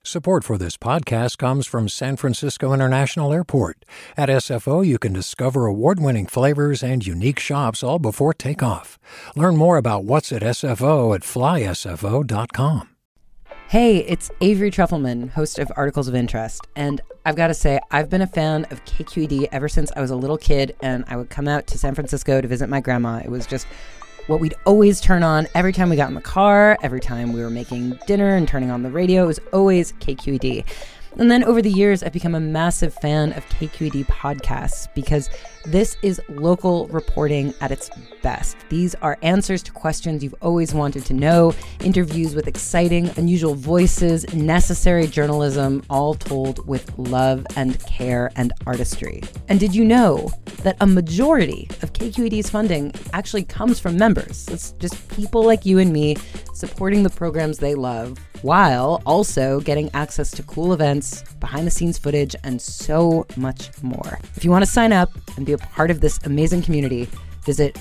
Support for this podcast comes from San Francisco International Airport. At SFO, you can discover award-winning flavors and unique shops all before takeoff. Learn more about what's at SFO at flysfo.com. Hey, it's Avery Trufelman, host of Articles of Interest, and I've got to say, I've been a fan of KQED ever since I was a little kid, and I would come out to San Francisco to visit my grandma. It was just what we'd always turn on every time we got in the car, every time we were making dinner and turning on the radio. It was always KQED. And then over the years, I've become a massive fan of KQED podcasts because this is local reporting at its best. These are answers to questions you've always wanted to know, interviews with exciting, unusual voices, necessary journalism, all told with love and care and artistry. And did you know that a majority of KQED's funding actually comes from members? It's just people like you and me supporting the programs they love, while also getting access to cool events, behind-the-scenes footage, and so much more. If you want to sign up and be a part of this amazing community, visit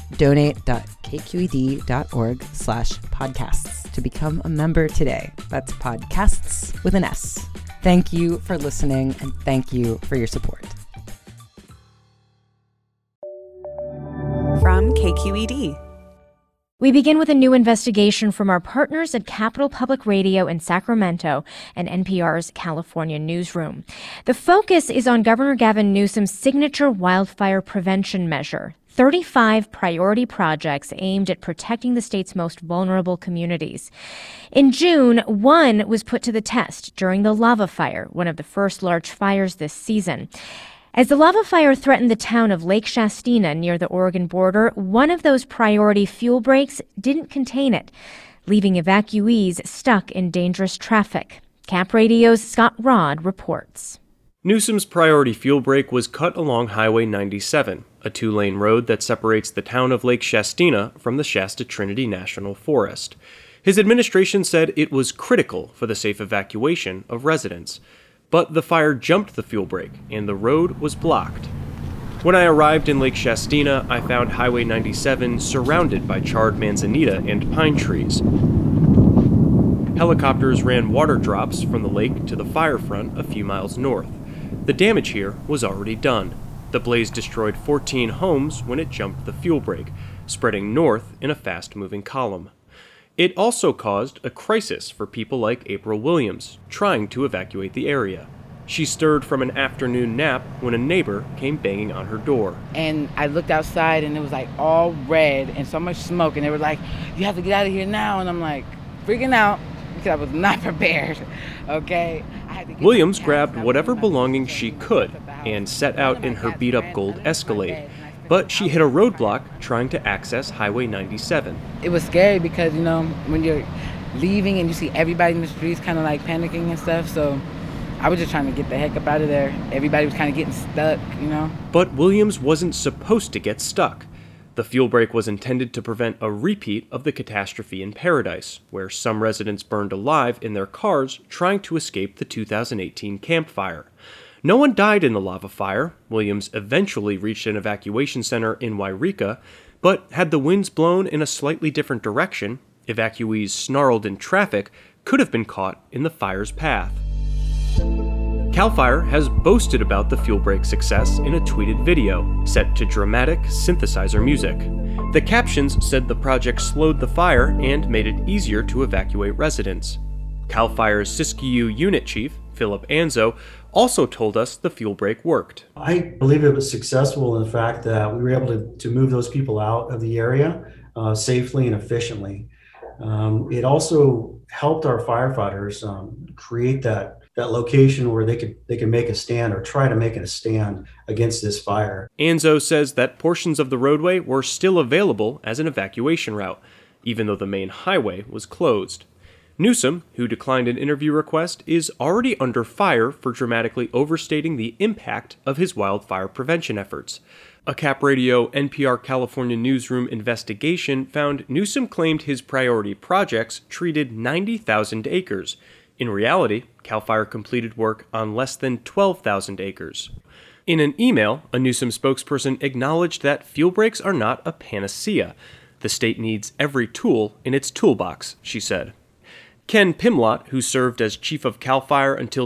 donate.kqed.org/podcasts to become a member today. That's podcasts with an S. Thank you for listening, and thank you for your support. From KQED. We begin with a new investigation from our partners at Capital Public Radio in Sacramento and NPR's California newsroom. The focus is on Governor Gavin Newsom's signature wildfire prevention measure, 35 priority projects aimed at protecting the state's most vulnerable communities. In June, one was put to the test during the lava fire, one of the first large fires this season. As the lava fire threatened the town of Lake Shastina near the Oregon border, one of those priority fuel breaks didn't contain it, leaving evacuees stuck in dangerous traffic. Cap Radio's Scott Rod reports. Newsom's priority fuel break was cut along Highway 97, a two-lane road that separates the town of Lake Shastina from the Shasta Trinity National Forest. His administration said it was critical for the safe evacuation of residents. But the fire jumped the fuel break, and the road was blocked. When I arrived in Lake Shastina, I found Highway 97 surrounded by charred manzanita and pine trees. Helicopters ran water drops from the lake to the fire front a few miles north. The damage here was already done. The blaze destroyed 14 homes when it jumped the fuel break, spreading north in a fast-moving column. It also caused a crisis for people like April Williams, trying to evacuate the area. She stirred from an afternoon nap when a neighbor came banging on her door. And I looked outside and it was like all red and so much smoke, and they were like, "You have to get out of here now." And I'm like freaking out because I was not prepared, okay? Williams grabbed whatever belongings she could and set out in her beat-up gold Escalade. But she hit a roadblock trying to access Highway 97. It was scary because, you know, when you're leaving and you see everybody in the streets kind of like panicking and stuff, so I was just trying to get the heck up out of there. Everybody was kind of getting stuck, you know. But Williams wasn't supposed to get stuck. The fuel break was intended to prevent a repeat of the catastrophe in Paradise, where some residents burned alive in their cars trying to escape the 2018 Camp Fire. No one died in the lava fire. Williams eventually reached an evacuation center in Wairika, but had the winds blown in a slightly different direction, evacuees snarled in traffic could have been caught in the fire's path. CAL FIRE has boasted about the fuel break success in a tweeted video, set to dramatic synthesizer music. The captions said the project slowed the fire and made it easier to evacuate residents. CAL FIRE's Siskiyou unit chief, Philip Anzo, also told us the fuel break worked. I believe it was successful in the fact that we were able to move those people out of the area safely and efficiently. It also helped our firefighters create that location where they could make a stand or try to make a stand against this fire. Anzo says that portions of the roadway were still available as an evacuation route, even though the main highway was closed. Newsom, who declined an interview request, is already under fire for dramatically overstating the impact of his wildfire prevention efforts. A Cap Radio NPR California newsroom investigation found Newsom claimed his priority projects treated 90,000 acres. In reality, CAL FIRE completed work on less than 12,000 acres. In an email, a Newsom spokesperson acknowledged that fuel breaks are not a panacea. The state needs every tool in its toolbox, she said. Ken Pimlott, who served as chief of CAL FIRE until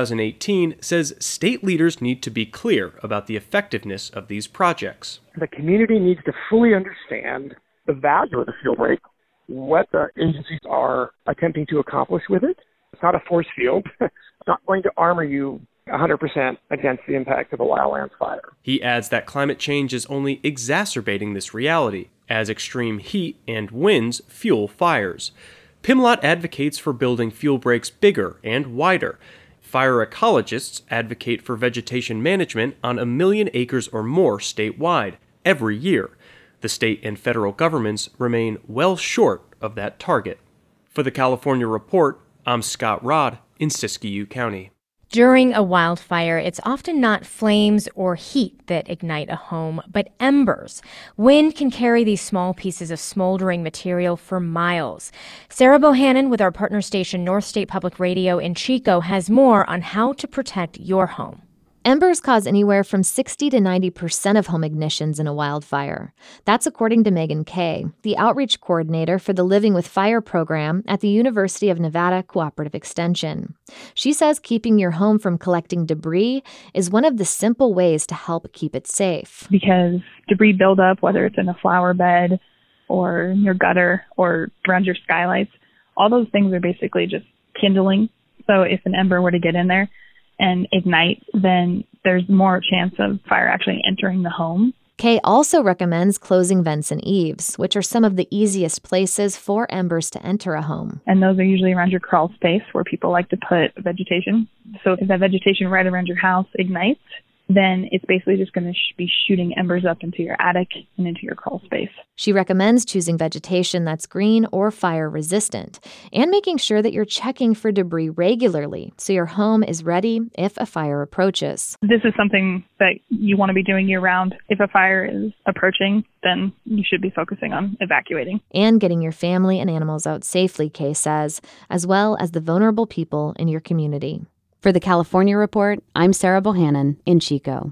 2018, says state leaders need to be clear about the effectiveness of these projects. The community needs to fully understand the value of the fuel break, what the agencies are attempting to accomplish with it. It's not a force field. It's not going to armor you 100% against the impact of a wildlands fire. He adds that climate change is only exacerbating this reality, as extreme heat and winds fuel fires. Pimlott advocates for building fuel breaks bigger and wider. Fire ecologists advocate for vegetation management on 1 million acres or more statewide every year. The state and federal governments remain well short of that target. For the California Report, I'm Scott Rodd in Siskiyou County. During a wildfire, it's often not flames or heat that ignite a home, but embers. Wind can carry these small pieces of smoldering material for miles. Sarah Bohannon with our partner station North State Public Radio in Chico has more on how to protect your home. Embers cause anywhere from 60 to 90% of home ignitions in a wildfire. That's according to Megan Kay, the outreach coordinator for the Living with Fire program at the University of Nevada Cooperative Extension. She says keeping your home from collecting debris is one of the simple ways to help keep it safe. Because debris buildup, whether it's in a flower bed or in your gutter or around your skylights, all those things are basically just kindling. So if an ember were to get in there and ignite, then there's more chance of fire actually entering the home. Kay also recommends closing vents and eaves, which are some of the easiest places for embers to enter a home. And those are usually around your crawl space where people like to put vegetation. So if that vegetation right around your house ignites, then it's basically just going to be shooting embers up into your attic and into your crawl space. She recommends choosing vegetation that's green or fire resistant and making sure that you're checking for debris regularly so your home is ready if a fire approaches. This is something that you want to be doing year round. If a fire is approaching, then you should be focusing on evacuating. And getting your family and animals out safely, Kay says, as well as the vulnerable people in your community. For the California Report, I'm Sarah Bohannon in Chico.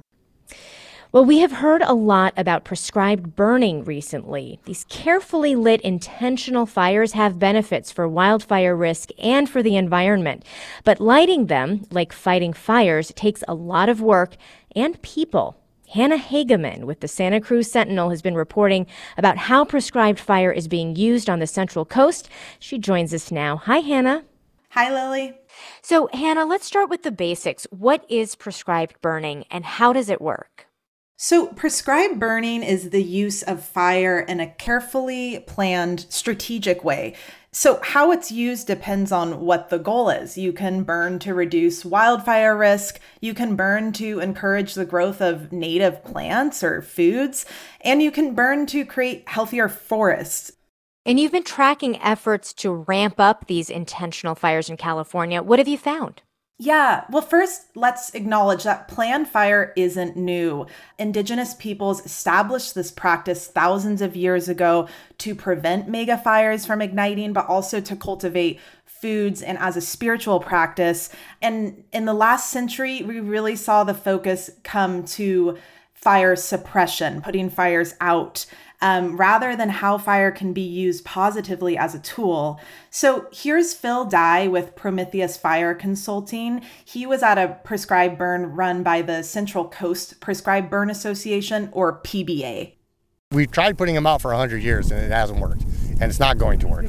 Well, we have heard a lot about prescribed burning recently. These carefully lit intentional fires have benefits for wildfire risk and for the environment. But lighting them, like fighting fires, takes a lot of work and people. Hannah Hageman with the Santa Cruz Sentinel has been reporting about how prescribed fire is being used on the Central Coast. She joins us now. Hi, Hannah. Hi, Lily. So, Hannah, let's start with the basics. What is prescribed burning and how does it work? So, prescribed burning is the use of fire in a carefully planned, strategic way. So, how it's used depends on what the goal is. You can burn to reduce wildfire risk, you can burn to encourage the growth of native plants or foods, and you can burn to create healthier forests. And you've been tracking efforts to ramp up these intentional fires in California. What have you found? Yeah, well, first, let's acknowledge that planned fire isn't new. Indigenous peoples established this practice thousands of years ago to prevent mega fires from igniting, but also to cultivate foods and as a spiritual practice. And in the last century, we really saw the focus come to fire suppression, putting fires out, rather than how fire can be used positively as a tool. So here's Phil Dye with Prometheus Fire Consulting. He was at a prescribed burn run by the Central Coast Prescribed Burn Association, or PBA. We've tried putting them out for 100 years and it hasn't worked, and it's not going to work.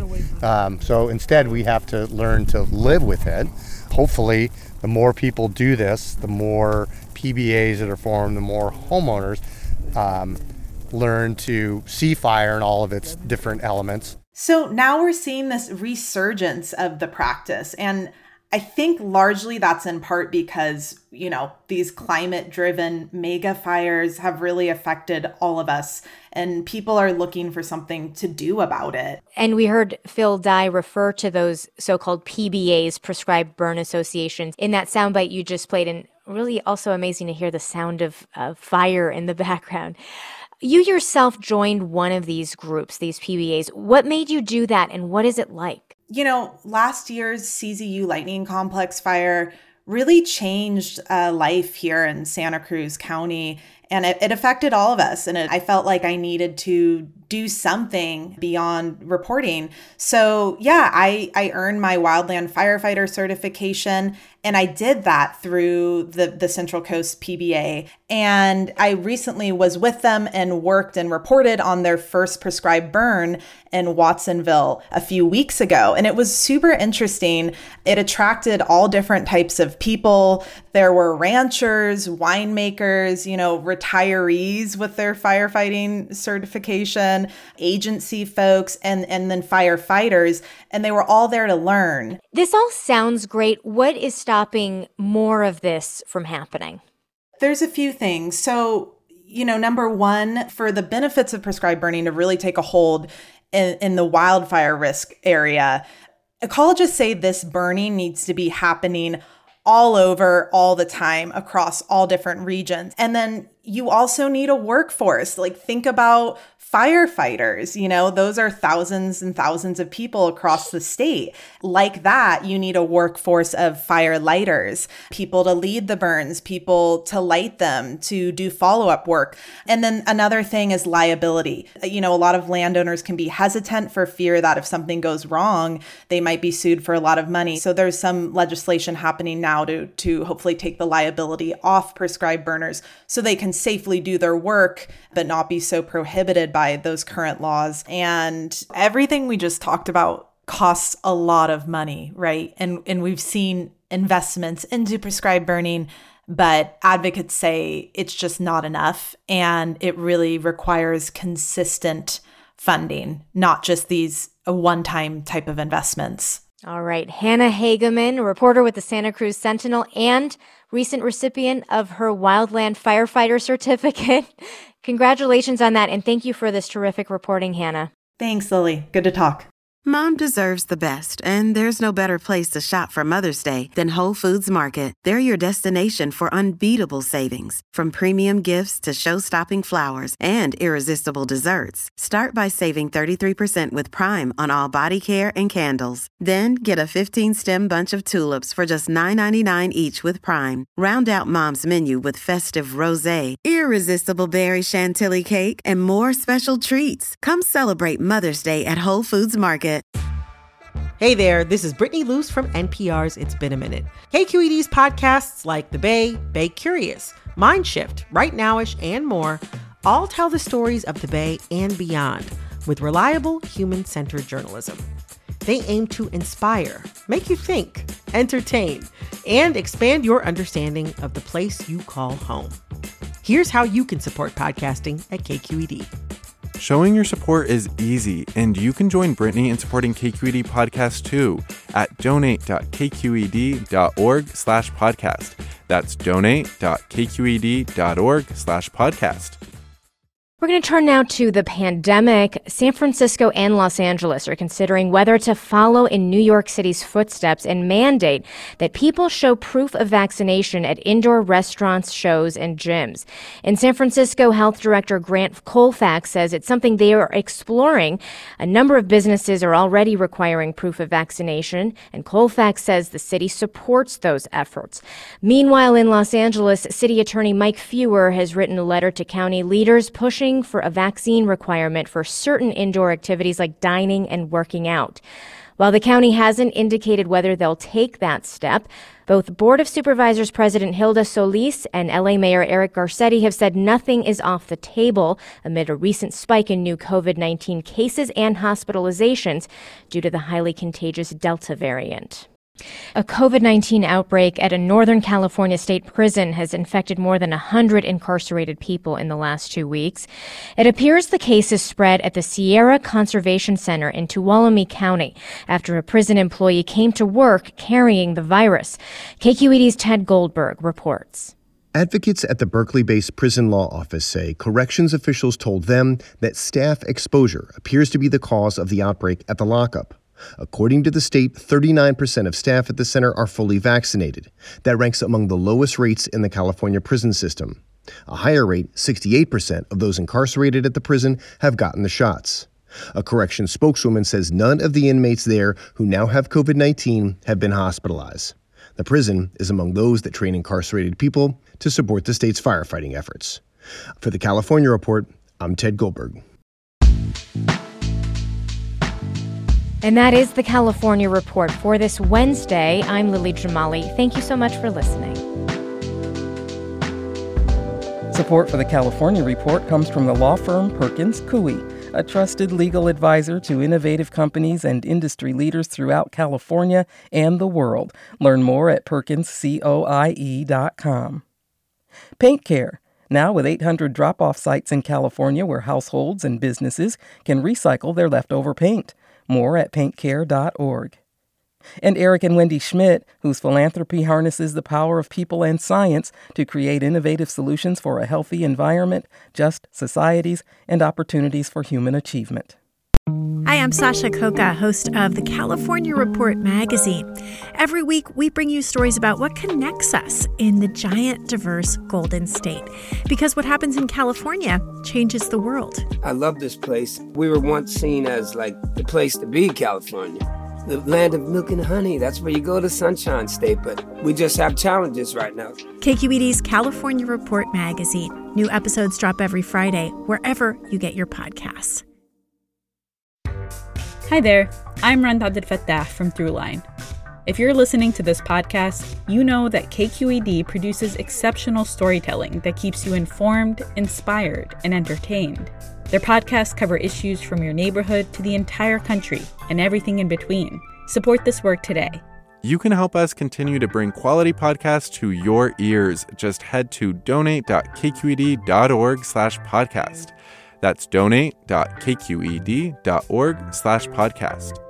So instead we have to learn to live with it. Hopefully the more people do this, the more PBAs that are formed, the more homeowners learn to see fire in all of its different elements. So now we're seeing this resurgence of the practice. And I think largely that's in part because, these climate-driven mega fires have really affected all of us, and people are looking for something to do about it. And we heard Phil Dye refer to those so-called PBAs, Prescribed Burn Associations, in that soundbite you just played, and really also amazing to hear the sound of fire in the background. You yourself joined one of these groups, these PBAs. What made you do that, and what is it like? Last year's CZU Lightning Complex fire really changed life here in Santa Cruz County. And it affected all of us. And I felt like I needed to do something beyond reporting. So yeah, I earned my wildland firefighter certification. And I did that through the Central Coast PBA. And I recently was with them and worked and reported on their first prescribed burn in Watsonville a few weeks ago. And it was super interesting. It attracted all different types of people. There were ranchers, winemakers, retirees with their firefighting certification, agency folks, and then firefighters. And they were all there to learn. This all sounds great. What is stopping more of this from happening? There's a few things. So, number one, for the benefits of prescribed burning to really take a hold in the wildfire risk area, ecologists say this burning needs to be happening all over, all the time, across all different regions. And then you also need a workforce. Like, think about firefighters, those are thousands and thousands of people across the state. Like that, you need a workforce of fire lighters, people to lead the burns, people to light them, to do follow-up work. And then another thing is liability. A lot of landowners can be hesitant for fear that if something goes wrong, they might be sued for a lot of money. So there's some legislation happening now to hopefully take the liability off prescribed burners so they can safely do their work, but not be so prohibited by those current laws. And everything we just talked about costs a lot of money, right? And we've seen investments into prescribed burning, but advocates say it's just not enough. And it really requires consistent funding, not just these one-time type of investments. All right. Hannah Hageman, a reporter with the Santa Cruz Sentinel and recent recipient of her Wildland Firefighter certificate. Congratulations on that, and thank you for this terrific reporting, Hannah. Thanks, Lily. Good to talk. Mom deserves the best, and there's no better place to shop for Mother's Day than Whole Foods Market. They're your destination for unbeatable savings, from premium gifts to show-stopping flowers and irresistible desserts. Start by saving 33% with Prime on all body care and candles. Then get a 15-stem bunch of tulips for just $9.99 each with Prime. Round out Mom's menu with festive rosé, irresistible berry chantilly cake, and more special treats. Come celebrate Mother's Day at Whole Foods Market. Hey there, this is Brittany Luce from NPR's It's Been a Minute. KQED's podcasts like The Bay, Bay Curious, Mind Shift, Right Nowish, and more all tell the stories of the Bay and beyond with reliable, human-centered journalism. They aim to inspire, make you think, entertain, and expand your understanding of the place you call home. Here's how you can support podcasting at KQED. Showing your support is easy, and you can join Brittany in supporting KQED Podcast too at donate.kqed.org/podcast. That's donate.kqed.org/podcast. We're going to turn now to the pandemic. San Francisco and Los Angeles are considering whether to follow in New York City's footsteps and mandate that people show proof of vaccination at indoor restaurants, shows, and gyms. In San Francisco, Health Director Grant Colfax says it's something they are exploring. A number of businesses are already requiring proof of vaccination, and Colfax says the city supports those efforts. Meanwhile, in Los Angeles, City Attorney Mike Feuer has written a letter to county leaders pushing for a vaccine requirement for certain indoor activities like dining and working out. While the county hasn't indicated whether they'll take that step, both Board of Supervisors President Hilda Solis and LA Mayor Eric Garcetti have said nothing is off the table amid a recent spike in new COVID-19 cases and hospitalizations due to the highly contagious Delta variant. A COVID-19 outbreak at a Northern California state prison has infected more than 100 incarcerated people in the last 2 weeks. It appears the case is spread at the Sierra Conservation Center in Tuolumne County after a prison employee came to work carrying the virus. KQED's Ted Goldberg reports. Advocates at the Berkeley-based prison law office say corrections officials told them that staff exposure appears to be the cause of the outbreak at the lockup. According to the state, 39% of staff at the center are fully vaccinated. That ranks among the lowest rates in the California prison system. A higher rate, 68% of those incarcerated at the prison have gotten the shots. A corrections spokeswoman says none of the inmates there who now have COVID-19 have been hospitalized. The prison is among those that train incarcerated people to support the state's firefighting efforts. For the California Report, I'm Ted Goldberg. And that is the California Report for this Wednesday. I'm Lily Jamali. Thank you so much for listening. Support for the California Report comes from the law firm Perkins Coie, a trusted legal advisor to innovative companies and industry leaders throughout California and the world. Learn more at perkinscoie.com. Paint Care, now with 800 drop-off sites in California where households and businesses can recycle their leftover paint. More at paintcare.org. And Eric and Wendy Schmidt, whose philanthropy harnesses the power of people and science to create innovative solutions for a healthy environment, just societies, and opportunities for human achievement. Hi, I'm Sasha Coca, host of the California Report magazine. Every week, we bring you stories about what connects us in the giant, diverse Golden State. Because what happens in California changes the world. I love this place. We were once seen as like the place to be, California. The land of milk and honey. That's where you go to Sunshine State, but we just have challenges right now. KQED's California Report magazine. New episodes drop every Friday, wherever you get your podcasts. Hi there, I'm Randa Abdel Fattah from Throughline. If you're listening to this podcast, you know that KQED produces exceptional storytelling that keeps you informed, inspired, and entertained. Their podcasts cover issues from your neighborhood to the entire country and everything in between. Support this work today. You can help us continue to bring quality podcasts to your ears. Just head to donate.kqed.org/podcast. That's donate.kqed.org/podcast.